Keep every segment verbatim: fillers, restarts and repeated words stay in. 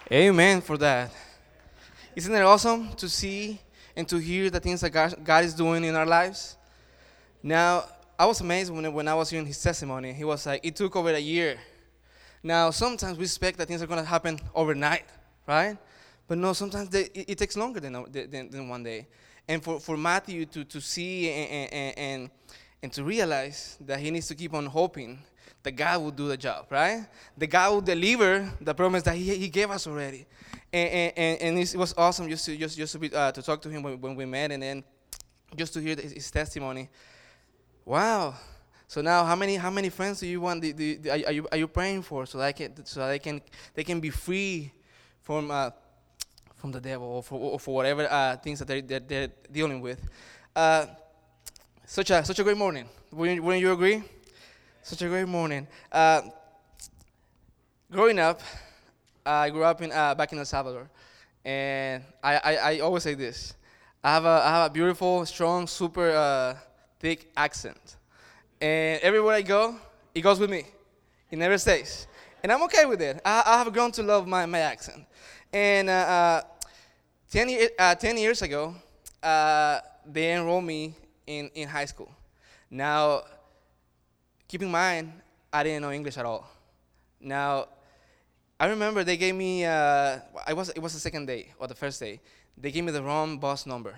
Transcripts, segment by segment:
Amen for that. Isn't it awesome to see and to hear the things that God, God is doing in our lives? Now, I was amazed when, when I was hearing his testimony. He was like, it took over a year. Now, sometimes we expect that things are going to happen overnight, right? But no, sometimes they, it, it takes longer than, than, than one day. And for, for Matthew to, to see and, and, and, and to realize that he needs to keep on hoping that God will do the job, right? That God will deliver the promise that he, he gave us already. And, and, and it was awesome just to, just, just to, be, uh, to talk to him when, when we met, and then just to hear his, his testimony. Wow. So now, how many how many friends do you want? The, the, the, are you are you praying for so that I can so they can they can be free from uh, from the devil or for, or for whatever uh, things that they're, that they're dealing with? Uh, such a such a great morning. Wouldn't, wouldn't you agree? Such a great morning. Uh, growing up, I grew up in uh, back in El Salvador, and I, I, I always say this: I have a I have a beautiful, strong, super uh, thick accent. And everywhere I go, it goes with me. It never stays. And I'm okay with it. I, I have grown to love my, my accent. And uh, uh, ten, year, uh, ten years ago, uh, they enrolled me in, in high school. Now, keep in mind, I didn't know English at all. Now, I remember they gave me, uh, I was, it was the second day, or the first day. They gave me the wrong bus number.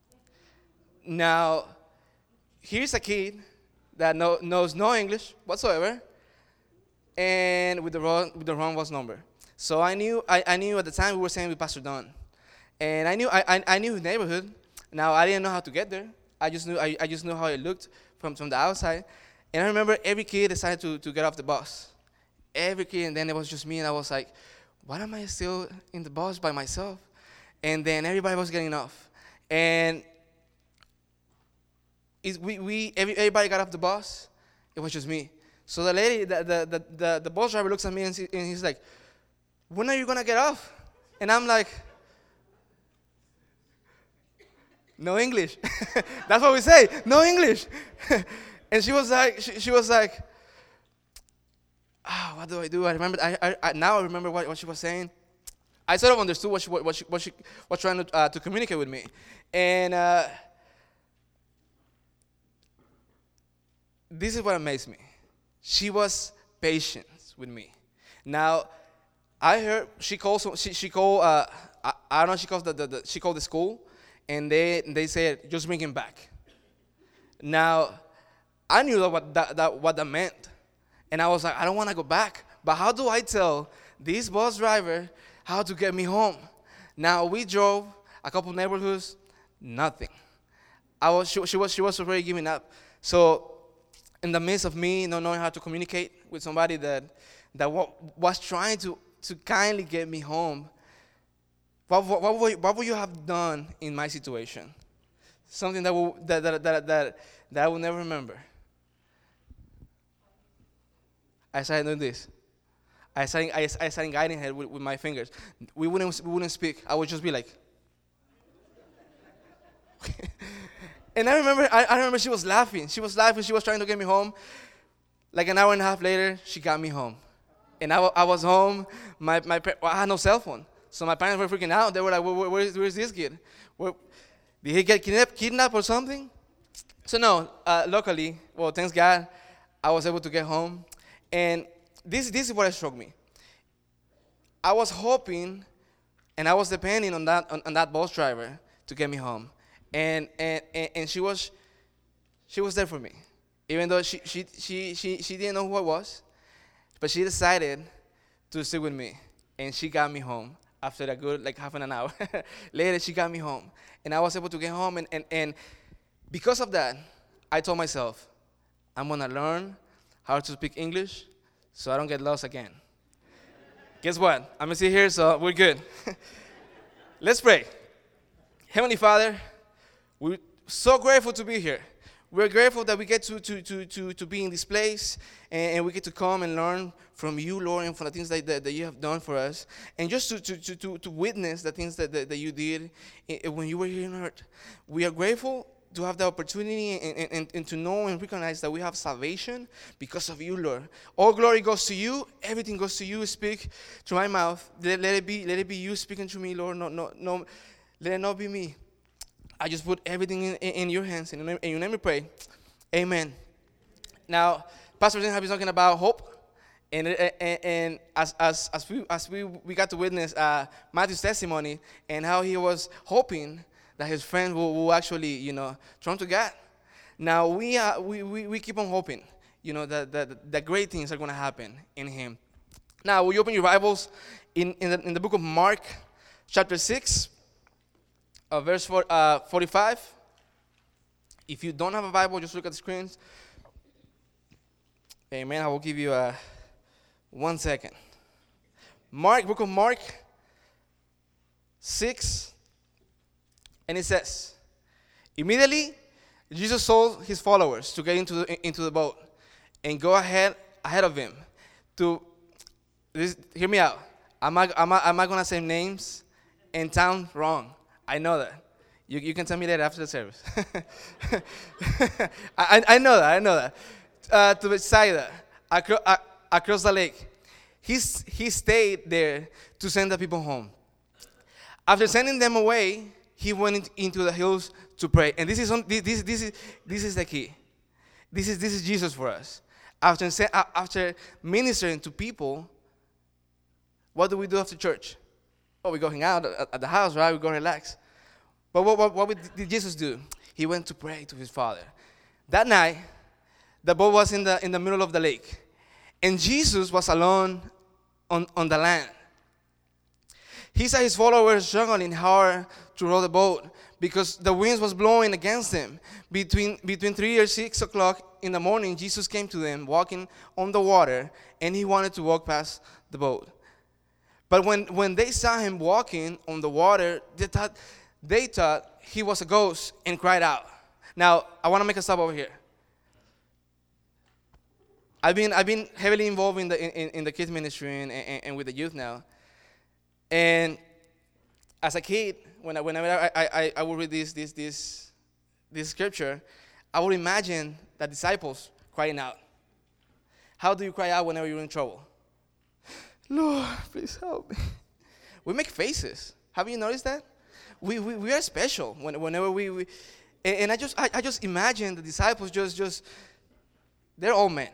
Now, here's a kid that know, knows no English whatsoever, and with the wrong with the wrong bus number. So I knew I, I knew at the time we were staying with Pastor Don, and I knew I, I, I knew his neighborhood. Now I didn't know how to get there. I just knew I, I just knew how it looked from, from the outside, and I remember every kid decided to, to get off the bus. Every kid, and then it was just me, and I was like, why am I still in the bus by myself? And then everybody was getting off, and Is we, we every, everybody got off the bus. It was just me. So the lady, the the the, the, the bus driver looks at me and, see, and he's like, when are you gonna get off? And I'm like, no English. That's what we say, no English. And she was like, she, she was like, ah, oh, what do I do? I remember. I, I, I now I remember what, what she was saying. I sort of understood what she what she what she was trying to uh, to communicate with me, and. Uh, This is what amazed me. She was patient with me. Now, I heard she called. She she called. Uh, I, I don't know. She calls the, the, the she called the school, and they they said just bring him back. Now, I knew that what that, that what that meant, and I was like, I don't want to go back. But how do I tell this bus driver how to get me home? Now we drove a couple neighborhoods, nothing. I was she, she was she was already giving up. So. In the midst of me not knowing how to communicate with somebody that that w- was trying to, to kindly get me home, what, what, what, would, what would you have done in my situation? Something that, will, that, that, that, that, that I will never remember. I started doing this. I started, I, I started guiding her with, with my fingers. We wouldn't, we wouldn't speak. I would just be like. And I remember, I, I remember she was laughing. She was laughing. She was trying to get me home. Like an hour and a half later, she got me home. And I, w- I was home. My, my well, I had no cell phone. So my parents were freaking out. They were like, where, where, where is, where is this kid? Where, did he get kidnapped, kidnapped or something? So no, uh, luckily, well, thanks God, I was able to get home. And this, this is what struck me. I was hoping, and I was depending on that, on, on that bus driver to get me home. And, and and and she was she was there for me, even though she she she she, she didn't know who I was, but she decided to stay with me, and she got me home after a good like half an hour. Later, she got me home, and I was able to get home, and, and and because of that, I told myself, I'm gonna learn how to speak English, so I don't get lost again. Guess what? I'm gonna sit here, so we're good. Let's pray. Heavenly Father. We're so grateful to be here. We're grateful that we get to to to to, to be in this place, and, and we get to come and learn from you, Lord, and from the things that, that, that you have done for us, and just to to to, to, to witness the things that, that, that you did when you were here on earth. We are grateful to have the opportunity and, and, and to know and recognize that we have salvation because of you, Lord. All glory goes to you. Everything goes to you. Speak through my mouth. Let, let it be. Let it be you speaking to me, Lord. No, no, no. Let it not be me. I just put everything in, in, in your hands. In your name, in your name we pray. Amen. Now, Pastor Zen has been talking about hope. And, and, and as as as we as we, we got to witness uh, Matthew's testimony and how he was hoping that his friend will, will actually, you know, turn to God. Now we are we, we, we keep on hoping, you know, that that, that great things are going to happen in him. Now, will you open your Bibles in in the, in the book of Mark, chapter six, uh, verse four, uh, forty-five. If you don't have a Bible, just look at the screens. Amen. I will give you a. One second. Mark, book of Mark, six, and it says, immediately Jesus told his followers to get into the, into the boat and go ahead ahead of him. To this, hear me out. I'm not, I'm not, I'm not gonna say names and sound wrong. I know that. You you can tell me that after the service. I, I know that. I know that. Uh, to Bethsaida. Across, across the lake. He's, he stayed there to send the people home. After sending them away, he went into the hills to pray. And this is this this, this is this is the key. This is this is Jesus for us. After after ministering to people, what do we do after church? Oh, we go hang out at, at the house, right? We go relax. But what what, what did Jesus do? He went to pray to his Father. That night, the boat was in the in the middle of the lake. And Jesus was alone on, on the land. He saw his followers struggling hard to row the boat because the winds was blowing against them. Between, between three or six o'clock in the morning, Jesus came to them walking on the water, and he wanted to walk past the boat. But when, when they saw him walking on the water, they thought, they thought he was a ghost and cried out. Now, I want to make a stop over here. I've been I've been heavily involved in the in, in the kids ministry and, and, and with the youth now. And as a kid, when I, whenever I, I, I would read this this this this scripture, I would imagine the disciples crying out. How do you cry out whenever you're in trouble? Lord, please help me. We make faces. Have you noticed that? We we, we are special when, whenever we, we and, and I just I, I just imagine the disciples just just they're all men.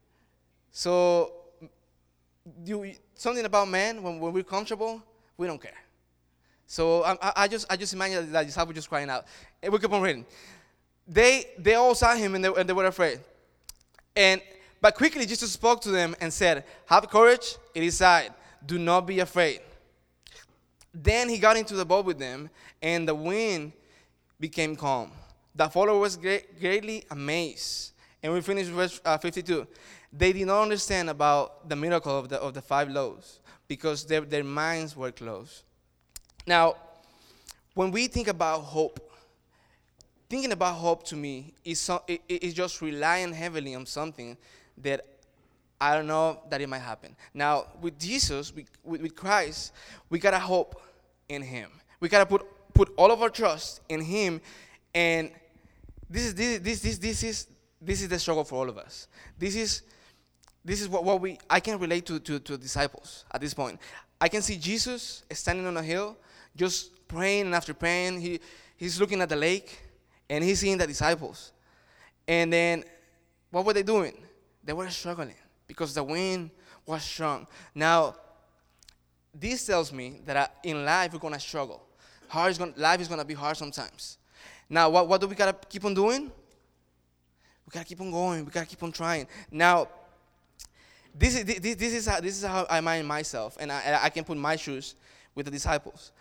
So, you, something about men, when, when we're comfortable, we don't care. So, I, I just I just imagine that disciples just crying out. And we keep on reading. They they all saw him and they, and they were afraid. And but quickly Jesus spoke to them and said, "Have courage, it is I. Do not be afraid." Then he got into the boat with them, and the wind became calm. The followers were great, greatly amazed. And we finish verse uh, fifty-two. They did not understand about the miracle of the of the five loaves because their, their minds were closed. Now, when we think about hope, thinking about hope to me is so, it, it's just relying heavily on something that I don't know that it might happen. Now, with Jesus, we, with, with Christ, we gotta hope in Him. We gotta put put all of our trust in Him, and this is this this this this is this is the struggle for all of us. This is this is what, what we I can relate to, to to disciples at this point. I can see Jesus standing on a hill, just praying, and after praying, he he's looking at the lake, and he's seeing the disciples. And then, what were they doing? They were struggling because the wind was strong. Now, this tells me that I, in life we're gonna struggle. Hard is gonna, life is gonna be hard sometimes. Now, what what do we gotta keep on doing? We gotta keep on going. We gotta keep on trying. Now, this is this, this is how this is how I mind myself, and I I can put my shoes with the disciples.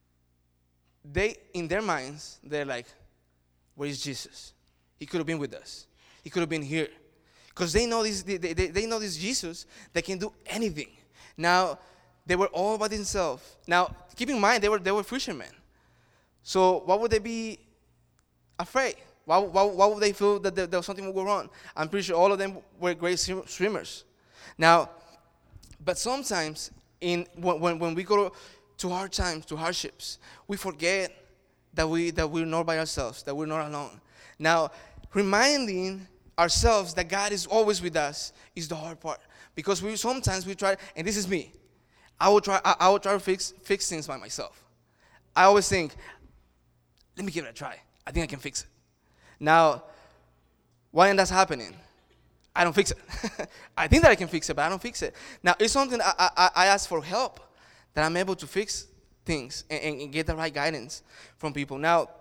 They in their minds they're like, where is Jesus? He could have been with us. He could have been here, because they know this. They, they, they know this Jesus that can do anything. Now, they were all by themselves. Now, keep in mind they were they were fishermen. So why would they be afraid? Why, why, why would they feel that there, there was something would go wrong? I'm pretty sure all of them were great swimmers. Now, but sometimes in when when we go to hard times, to hardships, we forget that we that we're not by ourselves, that we're not alone. Now, reminding ourselves that God is always with us is the hard part, because we sometimes we try, and this is me. I will try. I, I will try to fix fix things by myself. I always think, let me give it a try. I think I can fix it. Now, why that's happening? I don't fix it. I think that I can fix it, but I don't fix it. Now, it's something I, I, I ask for help, that I'm able to fix things and, and get the right guidance from people. Now,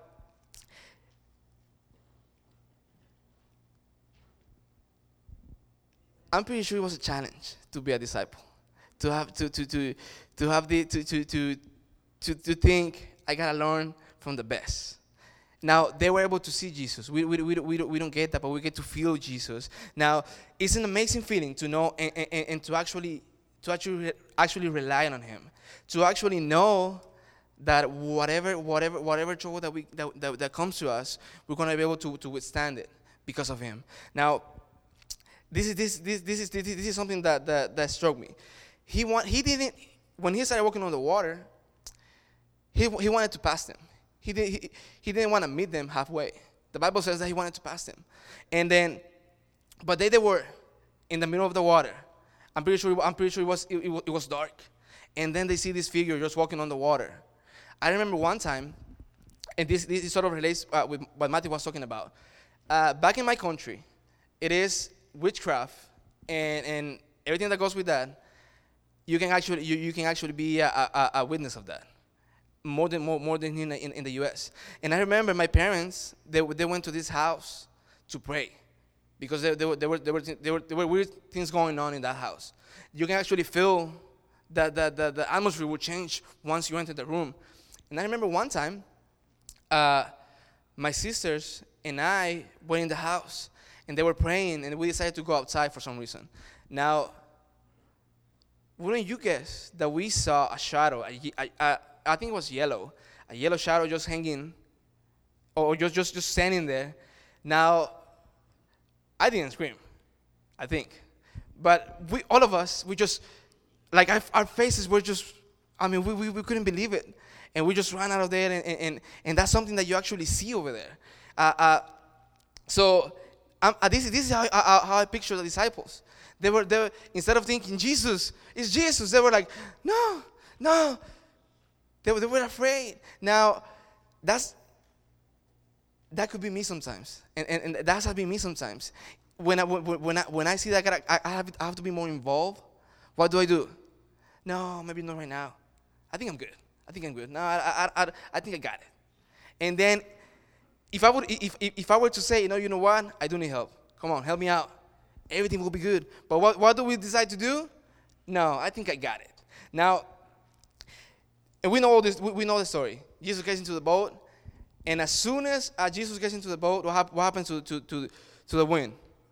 I'm pretty sure it was a challenge to be a disciple, to have to to to to have the to to to to, to think I gotta learn from the best. Now, they were able to see Jesus. We, we, we, we, don't, we don't get that, but we get to feel Jesus. Now, it's an amazing feeling to know and, and, and to actually to actually actually rely on Him, to actually know that whatever whatever whatever trouble that we that, that, that comes to us, we're gonna be able to, to withstand it because of Him. Now, this is this this this is this is something that that, that struck me. He want he didn't when he started walking on the water. He he wanted to pass them. He didn't, he, he didn't want to meet them halfway. The Bible says that he wanted to pass them. And then, but they, they were in the middle of the water. I'm pretty sure, I'm pretty sure it was, it, it, it was dark. And then they see this figure just walking on the water. I remember one time, and this, this sort of relates uh, with what Matthew was talking about. Uh, back in my country, it is witchcraft and, and everything that goes with that. You can actually, you, you can actually be a, a, a witness of that. More than more, more than in, in in the U S And I remember my parents, they they went to this house to pray, because there, there were there were there were there were there were weird things going on in that house. You can actually feel that the, the, the atmosphere will change once you enter the room. And I remember one time, uh, my sisters and I were in the house, and they were praying, and we decided to go outside for some reason. Now, wouldn't you guess that we saw a shadow, a, a, a I think it was yellow, a yellow shadow just hanging, or just, just, just standing there. Now, I didn't scream, I think. But we, all of us, we just, like our, our faces were just, I mean, we, we, we couldn't believe it. And we just ran out of there, and, and, and that's something that you actually see over there. Uh, uh, so um, uh, this, this is how, uh, how I picture the disciples. They were, they were, instead of thinking, Jesus, it's Jesus, they were like, no, no. They were, they were afraid. Now, that's that could be me sometimes, and and, and that's how been me sometimes. When I when, when I when I see that God, I, I have I have to be more involved. What do I do? No, maybe not right now. I think I'm good. I think I'm good. No, I I I, I think I got it. And then, if I would if, if if I were to say, you know, you know what, I do need help. Come on, help me out. Everything will be good. But what what do we decide to do? No, I think I got it. Now. And we know all this. We, we know the story. Jesus gets into the boat, and as soon as uh, Jesus gets into the boat, what, hap- what happens to, to, to, to the wind?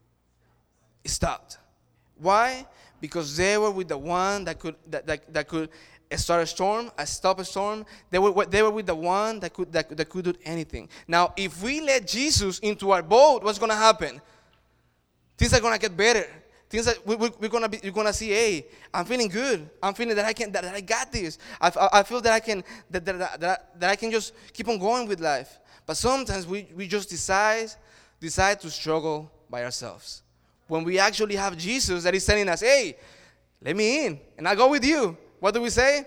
It stopped. Why? Because they were with the one that could that, that, that could start a storm, uh, stop a storm. They were they were with the one that could that, that could do anything. Now, if we let Jesus into our boat, what's going to happen? Things are going to get better. Things that we, we, we're gonna be, you're gonna see. Hey, I'm feeling good. I'm feeling that I can, that, that I got this. I, I feel that I can, that that, that that that I can just keep on going with life. But sometimes we, we just decide, decide to struggle by ourselves. When we actually have Jesus that is telling us, hey, let me in, and I go with you. What do we say?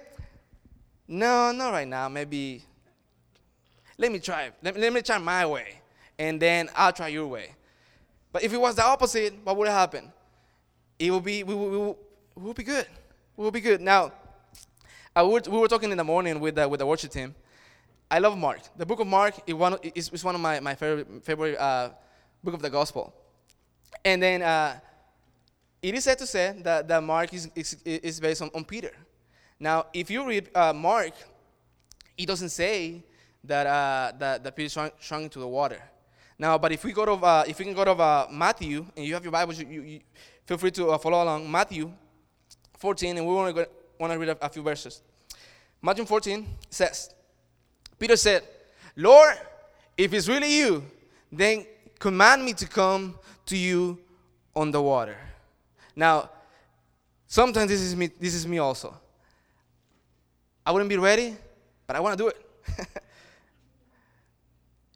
No, not right now. Maybe. Let me try. Let, let me try my way, and then I'll try your way. But if it was the opposite, what would happen? It will be, we will, we will, we will be good. We will be good. Now, I would, we were talking in the morning with the, with the worship team. I love Mark. The book of Mark is one, is, is one of my, my favorite, favorite uh, book of the gospel. And then uh, it is said to say that, that Mark is, is, is based on, on Peter. Now, if you read uh, Mark, it doesn't say that, uh, that, that Peter shrunk, shrunk into the water. Now, but if we go to, uh, if we can go to uh, Matthew, and you have your Bibles, you, you, you feel free to uh, follow along. Matthew fourteen, and we want to want to read a, a few verses. Matthew fourteen says, Peter said, Lord, if it's really you, then command me to come to you on the water. Now, sometimes this is me. This is me also. I wouldn't be ready, but I want to do it.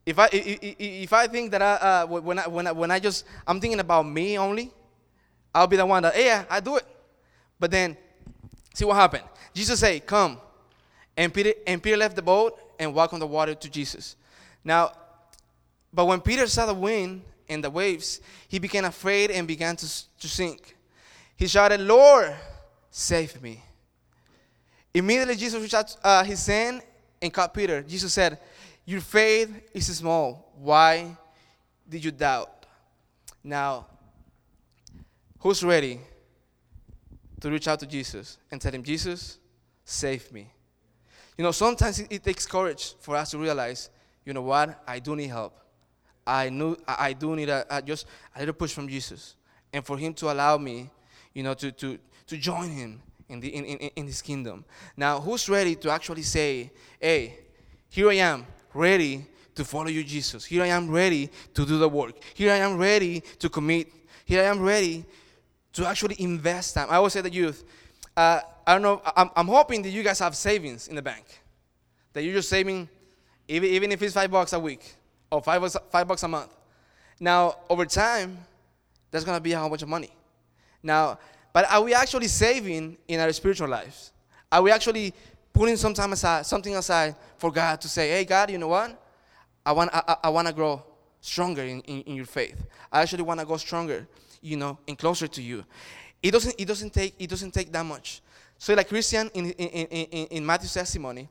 If I, i- i- i- if I think that I, uh, when, I, when, I, when I just, I'm thinking about me only, I'll be the one that, hey, yeah, I do it. But then, see what happened. Jesus said, come. And Peter, and Peter left the boat and walked on the water to Jesus. Now, but when Peter saw the wind and the waves, he became afraid and began to, to sink. He shouted, Lord, save me. Immediately Jesus reached out uh, his hand and caught Peter. Jesus said, your faith is small. Why did you doubt? Now, who's ready to reach out to Jesus and tell him, Jesus, save me? You know, sometimes it, it takes courage for us to realize, you know what, I do need help. I knew I, I do need a, a just a little push from Jesus, and for him to allow me, you know, to to to join him in the in, in, in his kingdom. Now, who's ready to actually say, hey, here I am, ready to follow you, Jesus. Here I am ready to do the work. Here I am ready to commit. Here I am ready to actually invest time. I always say to the youth, uh, I don't know, I'm, I'm hoping that you guys have savings in the bank, that you're just saving, even, even if it's five bucks a week or five bucks, five bucks a month. Now, over time, that's going to be how much money. Now, but are we actually saving in our spiritual lives? Are we actually putting some time aside, something aside for God to say, hey, God, you know what? I want, I, I want to grow stronger in, in, in your faith. I actually want to go stronger, you know, and closer to you. It doesn't, it doesn't take, it doesn't take that much. So like Christian in, in, in, in Matthew's testimony,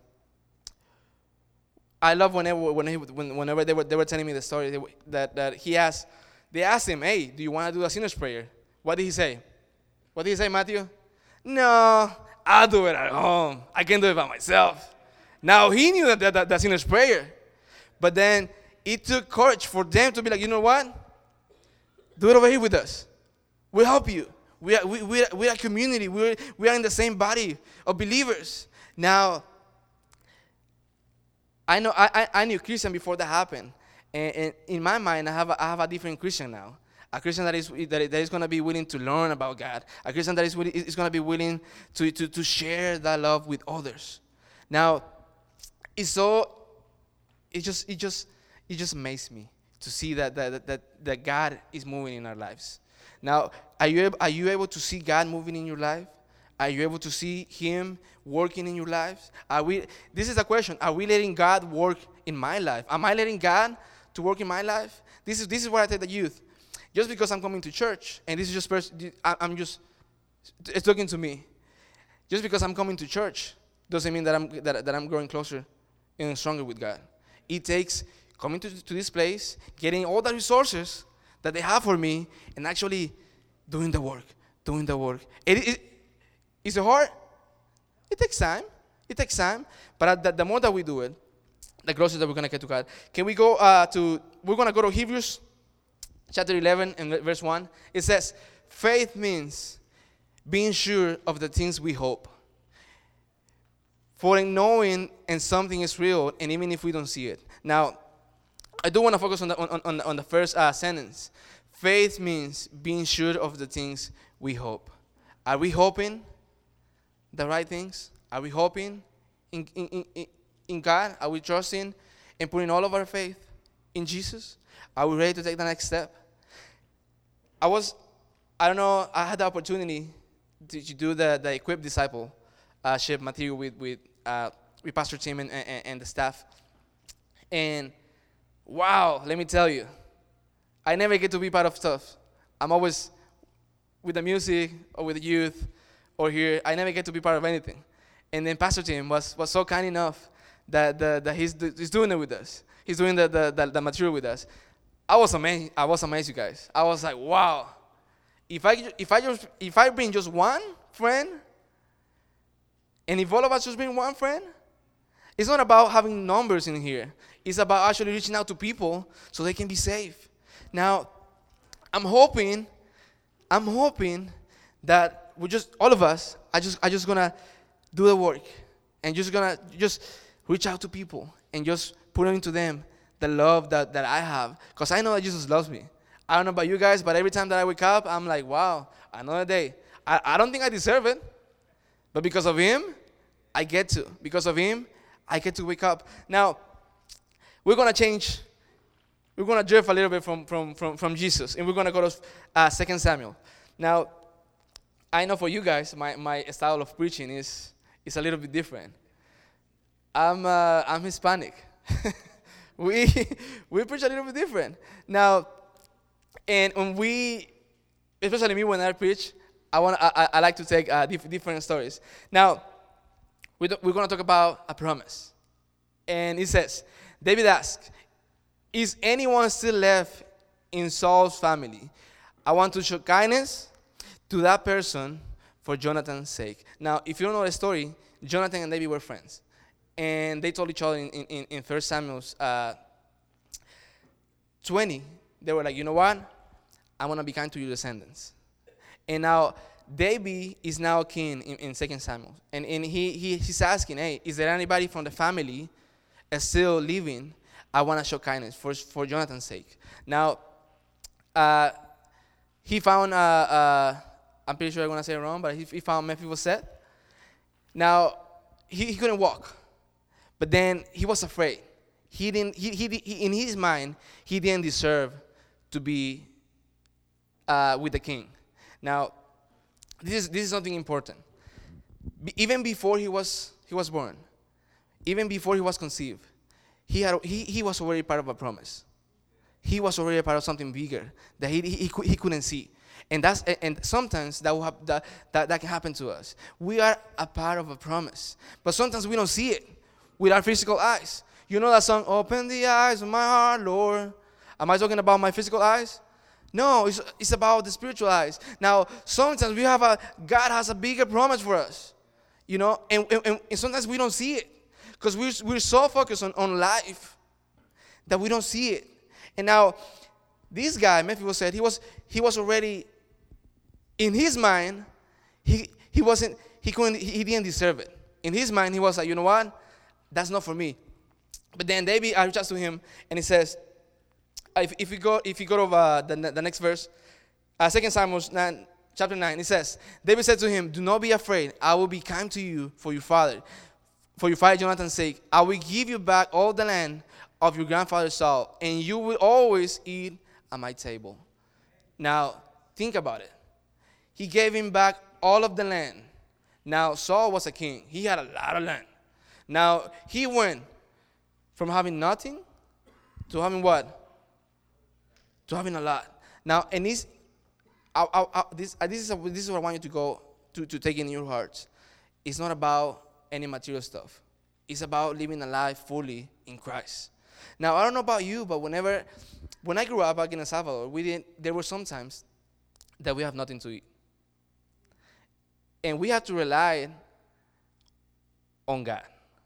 I love whenever, whenever, whenever they, were, they were telling me the story they, that, that he asked, they asked him, hey, do you want to do a sinner's prayer? What did he say? What did he say, Matthew? No, I'll do it at home. I can do it by myself. Now, he knew that, that, that, that sinner's prayer. But then it took courage for them to be like, you know what? Do it over here with us. We'll help you. We are, we, we are, we are a community. We are, we are in the same body of believers. Now, I know I, I, I knew Christian before that happened. And, and in my mind, I have a, I have a different Christian now. A Christian that is that, that is going to be willing to learn about God. A Christian that is, is going to be willing to, to, to share that love with others. Now, it's so, it just it just it just amazes me to see that that, that that God is moving in our lives. Now, are you able, are you able to see God moving in your life? Are you able to see Him working in your lives? Are we? This is a question. Are we letting God work in my life? Am I letting God to work in my life? This is this is what I tell the youth. Just because I'm coming to church, and this is just pers- I'm just it's talking to me. Just because I'm coming to church doesn't mean that I'm that, that I'm growing closer and stronger with God. It takes coming to, to this place, getting all the resources that they have for me, and actually doing the work, doing the work. It, it, is it hard? It takes time. It takes time. But the, the more that we do it, the closer that we're going to get to God. Can we go uh, to, we're going to go to Hebrews chapter eleven and verse one. It says, faith means being sure of the things we hope. For in knowing and something is real, and even if we don't see it. Now, I do want to focus on the, on, on, on the first uh, sentence. Faith means being sure of the things we hope. Are we hoping the right things? Are we hoping in, in, in, in God? Are we trusting and putting all of our faith in Jesus? Are we ready to take the next step? I was, I don't know, I had the opportunity to, to do the, the Equip Disciple uh, ship material with, with, uh, with Pastor Tim and, and, and the staff. And wow, let me tell you, I never get to be part of stuff. I'm always with the music or with the youth or here. I never get to be part of anything. And then Pastor Tim was, was so kind enough that, the, that he's, he's doing it with us. He's doing the, the, the, the material with us. I was amazed. I was amazed, you guys. I was like, wow. If I if I just if I bring just one friend, and if all of us just bring one friend, it's not about having numbers in here. It's about actually reaching out to people so they can be safe. Now, I'm hoping, I'm hoping that we just all of us are just are just gonna do the work and just gonna just reach out to people and just put into them the love that, that I have. Because I know that Jesus loves me. I don't know about you guys, but every time that I wake up, I'm like, wow, another day. I, I don't think I deserve it. But because of Him, I get to. Because of Him, I get to wake up. Now, we're going to change we're going to drift a little bit from, from, from, from Jesus, and we're going to go to uh, Second Samuel. Now, I know for you guys, my, my style of preaching is, is a little bit different. I'm, uh, I'm Hispanic. we, we preach a little bit different. Now, and when we, especially me when I preach, I, want, I, I like to take uh, diff- different stories. Now, we do, we're going to talk about a promise. And it says, David asked, is anyone still left in Saul's family? I want to show kindness to that person for Jonathan's sake. Now, if you don't know the story, Jonathan and David were friends. And they told each other in, in, in First Samuel uh, twenty, they were like, you know what? I'm going to be kind to your descendants. And now, David is now king in, in Second Samuel. And, and he, he he's asking, hey, is there anybody from the family still living? I want to show kindness for, for Jonathan's sake. Now, uh, he found, uh, uh, I'm pretty sure I'm going to say it wrong, but he, he found Mephibosheth. Now, he, he couldn't walk. But then he was afraid. He didn't, he, he, he, in his mind, he didn't deserve to be uh, with the king. Now, this is, this is something important. Be, even before he was, he was born, even before he was conceived, he, had, he, he was already part of a promise. He was already a part of something bigger that he, he, he couldn't see. And that's and sometimes that, will have, that, that, that can happen to us. We are a part of a promise. But sometimes we don't see it with our physical eyes. You know that song, open the eyes of my heart, Lord. Am I talking about my physical eyes? No, it's, it's about the spiritual eyes. Now, sometimes we have a, God has a bigger promise for us. You know, and, and, and sometimes we don't see it. Because we're, we're so focused on, on life that we don't see it. And now, this guy, Mephibosheth, he was he was already, in his mind, he he wasn't, he couldn't, he didn't deserve it. In his mind, he was like, you know what? That's not for me. But then David, I reached out to him, and he says, if, if you go if you go to uh, the, the next verse, uh, Second Samuel nine, chapter nine, it says, David said to him, do not be afraid. I will be kind to you for your father. For your father Jonathan's sake, I will give you back all the land of your grandfather Saul, and you will always eat at my table. Now, think about it. He gave him back all of the land. Now, Saul was a king. He had a lot of land. Now, he went from having nothing to having what? To having a lot. Now, and this, I, I, I, this, uh, this, is a, this is what I want you to go to, to take in your hearts. It's not about any material stuff. It's about living a life fully in Christ. Now, I don't know about you, but whenever, when I grew up back in El Salvador, we didn't, there were some times that we have nothing to eat. And we have to rely on God.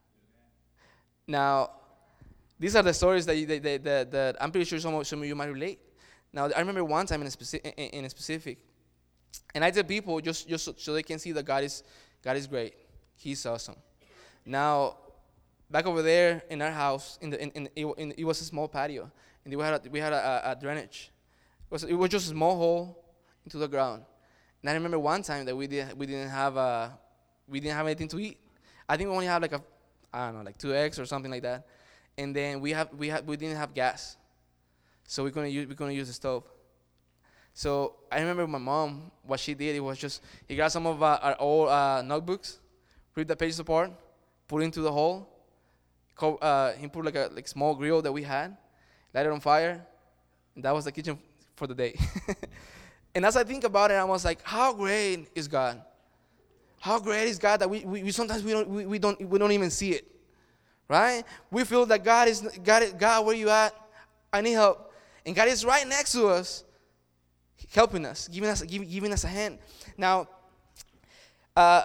Now, these are the stories that, you, that, that, that, that I'm pretty sure some of, some of you might relate. Now, I remember one time in a, speci- in, in a specific, and I tell people just, just so, so they can see that God is, God is great. He's awesome. Now, back over there in our house, in the in, in, in, in it was a small patio, and we had a, we had a, a, a drainage. It was it was just a small hole into the ground. And I remember one time that we did we didn't have a we didn't have anything to eat. I think we only had like a I don't know like two eggs or something like that, and then we have we had we didn't have gas, so we're gonna use we're gonna use the stove. So I remember my mom, what she did, it was just he got some of uh, our old uh, notebooks, ripped the pages apart, put it into the hole. Uh, he put like a like small grill that we had, light it on fire, and that was the kitchen for the day. And as I think about it, I was like, how great is God? How great is God that we, we, we sometimes we don't we, we don't we don't even see it, right? We feel that God is God is, God, where you at? I need help, and God is right next to us, helping us, giving us giving, giving us a hand. Now, uh,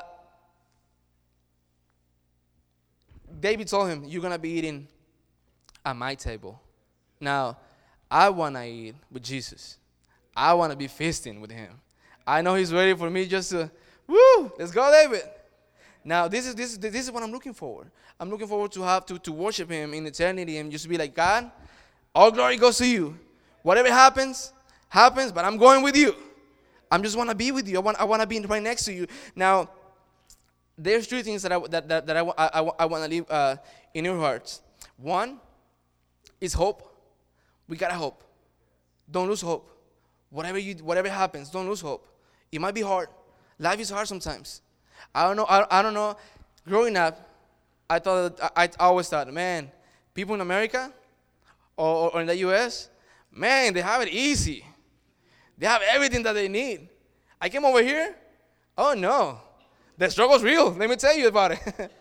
David told him, you're going to be eating at my table. Now, I want to eat with Jesus. I want to be feasting with him. I know he's ready for me just to, woo, let's go, David. Now, this is this is this is what I'm looking forward. I'm looking forward to have to, to worship him in eternity and just be like, God, all glory goes to you. Whatever happens, happens, but I'm going with you. I just want to be with you. I want I want to be right next to you. Now, there's three things that I that that, that I, I, I want to leave uh, in your hearts. One is hope. we gotta hope. Don't lose hope. Whatever you, whatever happens, don't lose hope. It might be hard. Life is hard sometimes. I don't know. I, I don't know. Growing up, I thought that, I, I always thought, man, people in America or, or in the U S, man, they have it easy. They have everything that they need. I came over here. Oh no, the struggle's real. Let me tell you about it.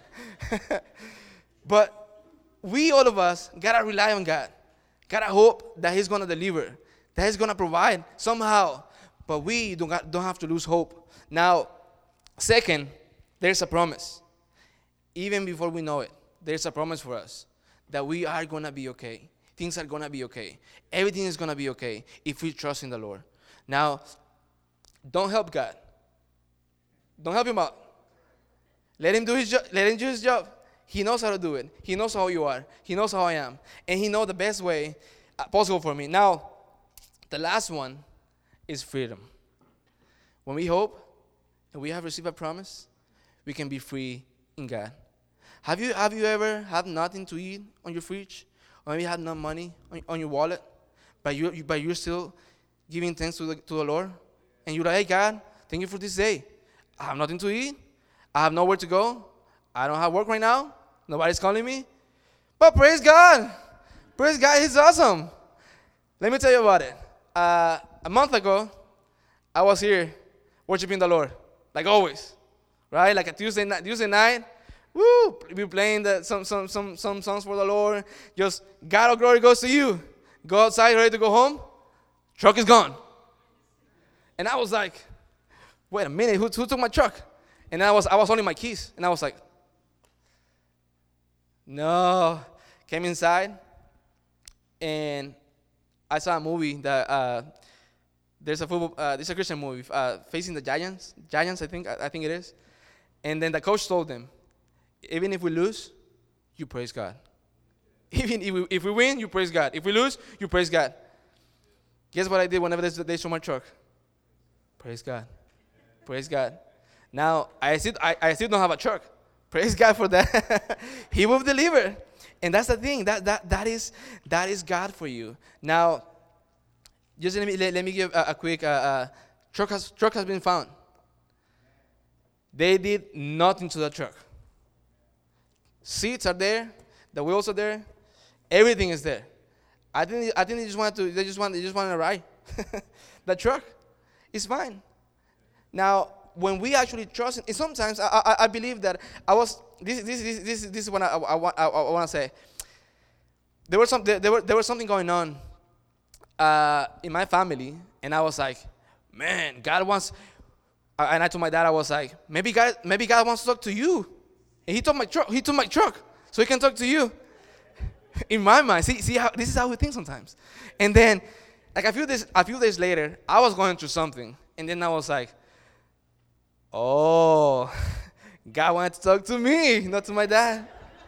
But we, all of us, gotta rely on God. Gotta hope that He's gonna deliver, that He's gonna provide somehow. But we don't got, don't have to lose hope. Now, second, there's a promise. Even before we know it, there's a promise for us that we are gonna be okay. Things are gonna be okay. Everything is gonna be okay if we trust in the Lord. Now, don't help God. Don't help Him out. Let Him do His job. Let Him do His job. He knows how to do it. He knows how you are. He knows how I am. And He knows the best way possible for me. Now, the last one is freedom. When we hope and we have received a promise, we can be free in God. Have you have you ever had nothing to eat on your fridge? Or maybe had no money on, on your wallet, but you, you but you're still giving thanks to the, to the Lord? And you're like, hey, God, thank you for this day. I have nothing to eat. I have nowhere to go. I don't have work right now. Nobody's calling me. But praise God. Praise God. He's awesome. Let me tell you about it. Uh, a month ago, I was here worshiping the Lord, like always, right? Like a Tuesday night. Tuesday night, woo! We were playing the, some some some some songs for the Lord. Just God, all glory goes to you. Go outside, ready to go home. Truck is gone. And I was like, wait a minute, who, who took my truck? And I was I was holding my keys, and I was like, no. Came inside, and I saw a movie that uh, there's a football, uh, there's a Christian movie, uh, Facing the Giants, Giants, I think, I, I think it is. And then the coach told them, even if we lose, you praise God. Even if we, if we win, you praise God. If we lose, you praise God. Guess what I did whenever they, they showed my truck? Praise God. Praise God. Now, I still, I, I still don't have a truck. Praise God for that. He will deliver. And that's the thing. That that that is that is God for you. Now, just let me let, let me give a, a quick uh, uh, truck has truck has been found. They did nothing to the truck. Seats are there, the wheels are there, everything is there. I think I think they just wanted to they just want they just wanted to ride. The truck is fine. Now, when we actually trust, and sometimes I, I I believe that I was this this this this, this is what I I, I, I, I want to say. There was some there, there were there was something going on uh, in my family, and I was like, man, God wants. Uh, and I told my dad, I was like, maybe God maybe God wants to talk to you, and he took my truck he took my truck so he can talk to you. In my mind, see see how this is how we think sometimes, and then like a few days a few days later, I was going through something, and then I was like, oh, God wanted to talk to me, not to my dad.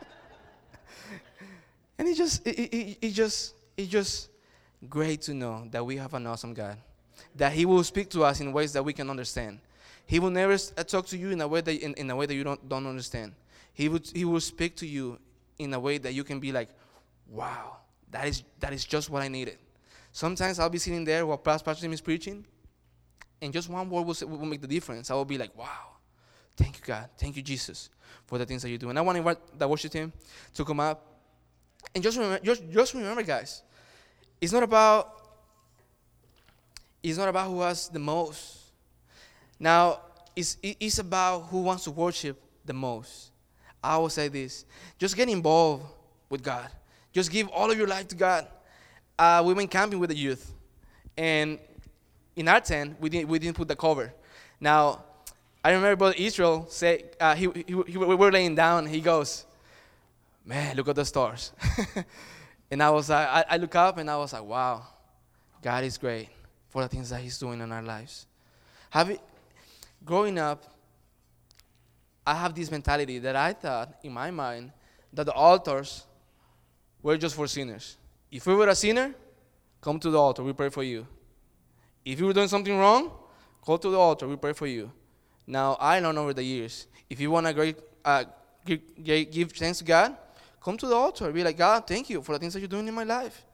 And it just, it, it, it just, it just great to know that we have an awesome God, that He will speak to us in ways that we can understand. He will never talk to you in a way that in, in a way that you don't don't understand. He would He will speak to you in a way that you can be like, wow, that is that is just what I needed. Sometimes I'll be sitting there while Pastor Tim is preaching, and just one word will, will make the difference. I will be like, wow, thank you, God. Thank you, Jesus, for the things that you do. And I want to invite the worship team to come up. And just remember, just, just remember, guys, it's not about it's not about who has the most. Now, it's, it's about who wants to worship the most. I will say this. Just get involved with God. Just give all of your life to God. Uh, we went camping with the youth. And in our tent, we didn't, we didn't put the cover. Now, I remember Brother Israel say, uh, he, he, he, we were laying down. He goes, man, look at the stars. And I was like, I, I look up and I was like, wow, God is great for the things that He's doing in our lives. Have it, growing up, I have this mentality that I thought in my mind that the altars were just for sinners. If you were a sinner, come to the altar, we pray for you. If you were doing something wrong, go to the altar, we pray for you. Now, I learned over the years, if you want to uh, give, give thanks to God, come to the altar. Be like, God, thank you for the things that you're doing in my life.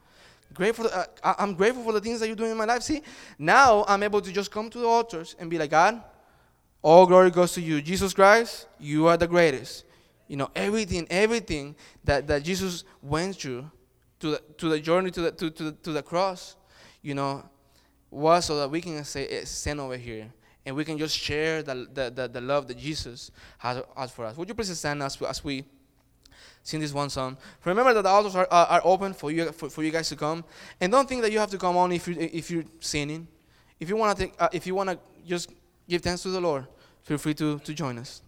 Grateful, uh, I- I'm grateful for the things that you're doing in my life. See, now I'm able to just come to the altars and be like, God, all glory goes to you. Jesus Christ, you are the greatest. You know, everything, everything that, that Jesus went through to the, to the journey to the, to, to, the, to the cross, you know, was so that we can say, eh, stand over here and we can just share the, the, the, the love that Jesus has, has for us. Would you please stand as, as we sing this one song? Remember that the altars are, are, are open for you for, for you guys to come, and don't think that you have to come only if you if you're sinning. If you want to uh, if you want to just give thanks to the Lord, feel free to to join us.